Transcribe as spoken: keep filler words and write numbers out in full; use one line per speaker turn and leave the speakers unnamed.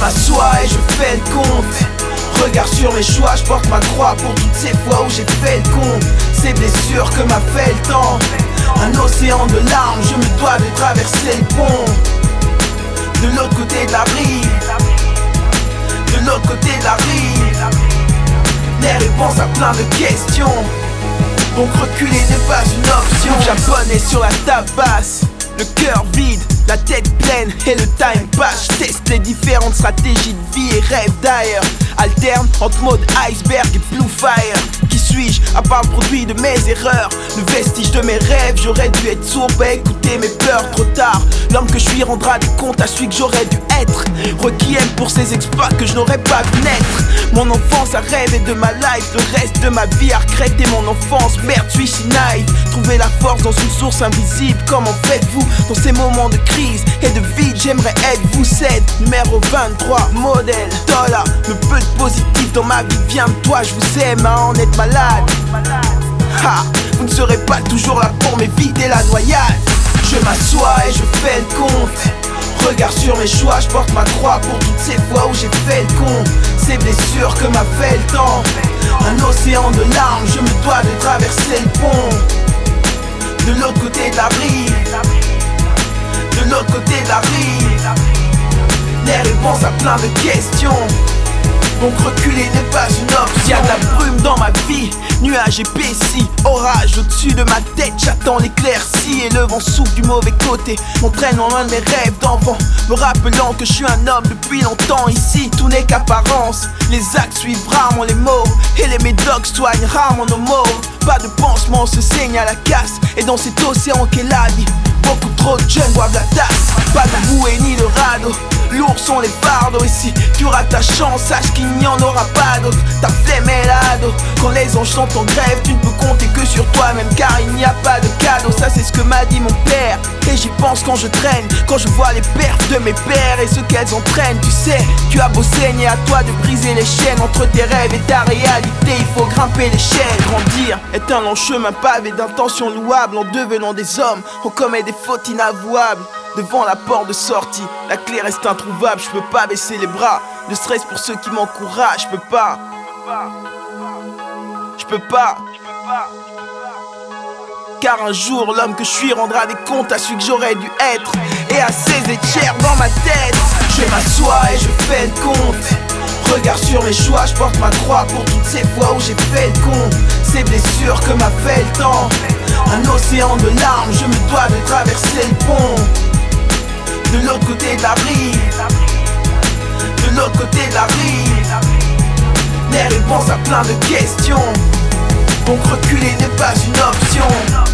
m'assois et je fais le compte. Regard sur mes choix, je porte ma croix pour toutes ces fois où j'ai fait le con. Ces blessures que m'a fait le temps, un océan de larmes, je me dois de traverser le pont. De l'autre côté de la rive, de l'autre côté de la rive, les réponses à plein de questions. Donc reculer n'est pas une option. Japonais sur la tabasse, le cœur vide, la tête pleine et le time pass. Je teste les différentes stratégies de vie et rêve d'ailleurs. Alterne entre mode iceberg et blue fire. Qui suis-je à part le produit de mes erreurs, le vestige de mes rêves? J'aurais dû être sourd pour écouter mes peurs. Trop tard, l'homme que je suis rendra des comptes à celui que j'aurais dû être. Requiem pour ces exploits que je n'aurais pas vu naître. Mon enfance a rêvé de ma life, le reste de ma vie a regretté mon enfance. Merde, suis-je si naïf? Trouver la force dans une source invisible. Comment faites-vous dans ces moments de crise et de vide? J'aimerais être vous, cède numéro vingt-trois, modèle dollar. Le peu de positif dans ma vie vient de toi. Je vous aime à en être malade. Ha, vous ne serez pas toujours là pour m'éviter la noyade. Je m'assois et je fais le compte. Regard sur mes choix, je porte ma croix pour toutes ces fois où j'ai fait le con. Ces blessures que m'a fait le temps, un océan de larmes, je me dois de traverser le pont. De l'autre côté de la rive, de l'autre côté de la rive, les réponses à plein de questions. Donc reculer n'est pas une option. Y'a de la brume dans ma vie, nuages épaissis, orage au-dessus de ma tête. J'attends l'éclaircie et le vent souffle du mauvais côté, m'entraînant loin de mes rêves d'enfant, me rappelant que je suis un homme depuis longtemps. Ici tout n'est qu'apparence, les actes suivent rarement les mots, et les médocs soignent rarement nos maux. Pas de pansement, on se saigne à la casse, et dans cet océan qu'est la vie, beaucoup trop de jeunes boivent la tasse. Pas de bouée ni de radeau, lourds sont les fardeaux. Et si tu rates ta chance, sache qu'il n'y en aura pas d'autre. Ta flemme est l'ado, quand les anges sont en grève, tu ne peux compter que sur toi-même, car il n'y a pas de cadeau. Ça c'est ce que m'a dit mon père, et j'y pense quand je traîne, quand je vois les perfs de mes pères et ce qu'elles entraînent. Tu sais, tu as beau saigner, à toi de briser les chaînes entre tes rêves et ta réalité. Il faut grimper l'échelle. Grandir est un long chemin pavé d'intentions louables. En devenant des hommes, on commet des fautes inavouables. Devant la porte de sortie, la clé reste introuvable. Je peux pas baisser les bras, le stress pour ceux qui m'encouragent. Je peux pas, je peux pas, car un jour l'homme que je suis rendra des comptes à celui que j'aurais dû être. Et à ces échères dans ma tête, je m'assois et je fais le compte. Regard sur mes choix, je porte ma croix pour toutes ces fois où j'ai fait le con. Ces blessures que m'a fait le temps, un océan de larmes, je me dois de traverser le pont. De l'autre côté de la rive, de l'autre côté de la rive, les réponses à plein de questions. Donc reculer n'est pas une option.